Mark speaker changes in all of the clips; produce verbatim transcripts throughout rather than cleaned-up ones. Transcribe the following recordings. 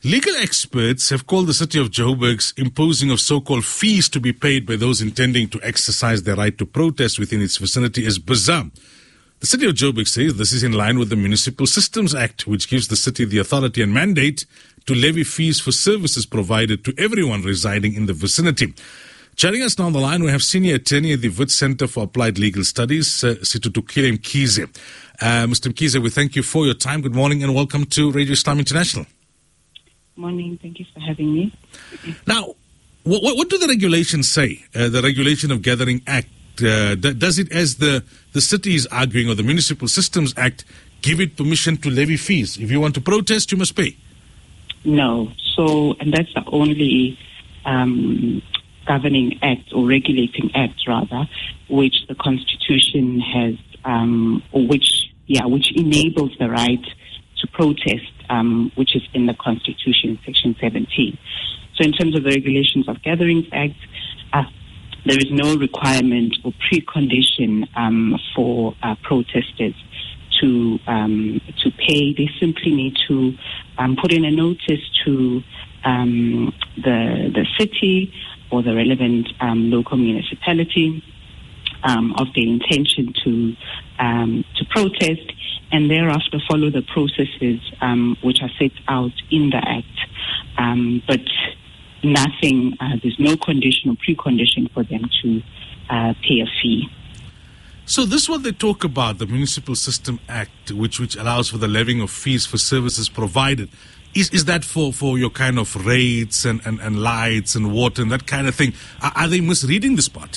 Speaker 1: Legal experts have called the city of Joburg's imposing of so-called fees to be paid by those intending to exercise their right to protest within its vicinity as bizarre. The city of Joburg says this is in line with the Municipal Systems Act, which gives the city the authority and mandate to levy fees for services provided to everyone residing in the vicinity. Chatting us now on the line, we have senior attorney at the Wits Center for Applied Legal Studies, uh, Situtukile Mkhize. Uh, Mister Mkhize, we thank you for your time. Good morning and welcome to Radio Islam International.
Speaker 2: Morning. Thank you for having me.
Speaker 1: Now, what, what do the regulations say? Uh, the Regulation of Gathering Act, uh, d- does it, as the, the city is arguing, or the Municipal Systems Act, give it permission to levy fees? If you want to protest, you must pay.
Speaker 2: No. So, and that's the only um, governing act or regulating act, rather, which the Constitution has, um, or which, yeah, which enables the right to protest, um, which is in the Constitution, Section seventeen. So in terms of the Regulations of Gatherings Act, uh, there is no requirement or precondition um, for uh, protesters to um, to pay. They simply need to um, put in a notice to um, the the city or the relevant um, local municipality um, of their intention to um, to protest, and thereafter follow the processes um, which are set out in the Act. Um, but nothing, uh, there's no condition or precondition for them to uh, pay a fee.
Speaker 1: So this is what they talk about, the Municipal System Act, which which allows for the levying of fees for services provided. Is is that for, for your kind of rates and, and, and lights and water and that kind of thing? Are, are they misreading this part?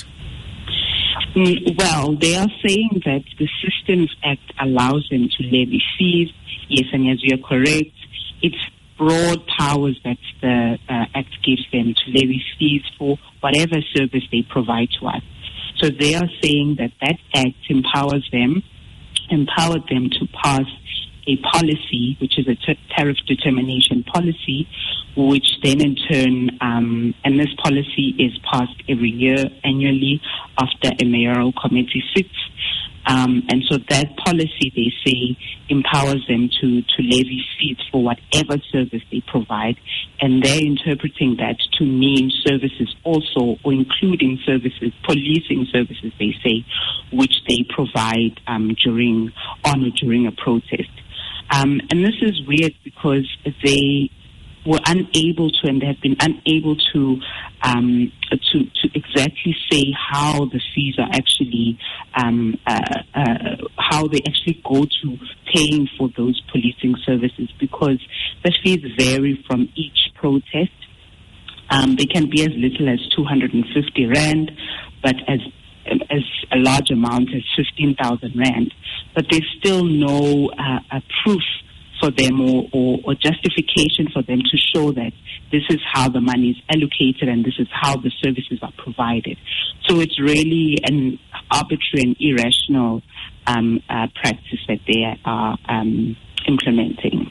Speaker 2: Mm, well, they are saying that the Systems Act allows them to levy fees. Yes, and as you are correct, it's broad powers that the uh, Act gives them to levy fees for whatever service they provide to us. So they are saying that that Act empowers them, empowered them to pass a policy, which is a t- tariff determination policy, which then in turn, um, and this policy is passed every year annually after a mayoral committee sits. Um, and so that policy, they say, empowers them to, to levy fees for whatever service they provide. And they're interpreting that to mean services also, or including services, policing services, they say, which they provide um, during, on or during a protest. Um, and this is weird because they were unable to, and they have been unable to, um, to to exactly say how the fees are actually, um, uh, uh, how they actually go to paying for those policing services, because the fees vary from each protest. Um, they can be as little as two hundred fifty rand, but as as a large amount as fifteen thousand rand. But there's still no uh, a proof for them or, or, or justification for them to show that this is how the money is allocated and this is how the services are provided. So it's really an arbitrary and irrational um, uh, practice that they are um, implementing.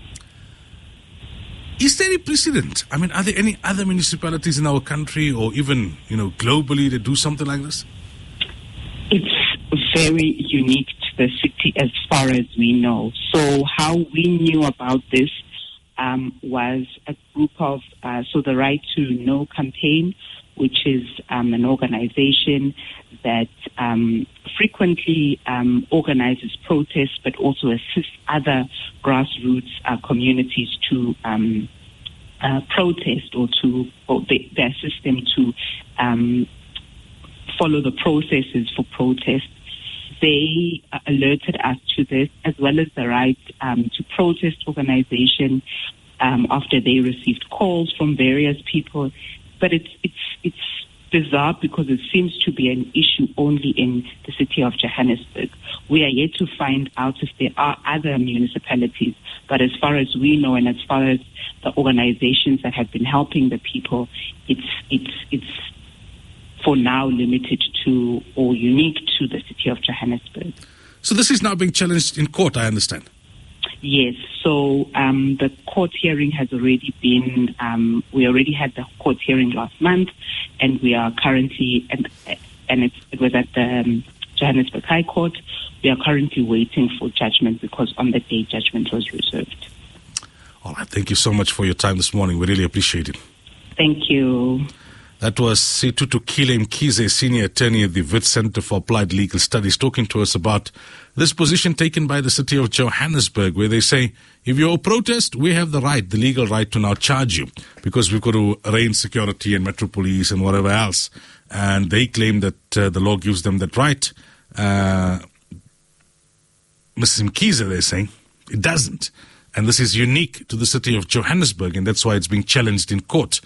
Speaker 1: Is there any precedent? I mean, are there any other municipalities in our country or even, you know, globally that do something like this?
Speaker 2: It's very unique to the city as far as we know. So how we knew about this um, was a group of, uh, so the Right to Know campaign, which is um, an organization that um, frequently um, organizes protests but also assists other grassroots uh, communities to um, uh, protest or to, or they, they assist them to um, follow the processes for protest. They uh, alerted us to this, as well as the Right um, to Protest organization, um, after they received calls from various people. But it's it's it's bizarre because it seems to be an issue only in the city of Johannesburg. We are yet to find out if there are other municipalities, but as far as we know, and as far as the organizations that have been helping the people, it's it's it's for now limited to or unique to the city of Johannesburg.
Speaker 1: So this is now being challenged in court, I understand.
Speaker 2: Yes, so um, the court hearing has already been, um, we already had the court hearing last month, and we are currently, and, and it, it was at the um, Johannesburg High Court. We are currently waiting for judgment because on that day judgment was reserved.
Speaker 1: All right. Thank you so much for your time this morning. We really appreciate it.
Speaker 2: Thank you.
Speaker 1: That was Situtukile Mkhize, Senior Attorney at the Wits Center for Applied Legal Studies, talking to us about this position taken by the city of Johannesburg, where they say, if you're a protest, we have the right, the legal right to now charge you because we've got to arrange security and Metro Police and whatever else. And they claim that uh, the law gives them that right. Uh, Missus Mkhize, they're saying, it doesn't. And this is unique to the city of Johannesburg, and that's why it's being challenged in court.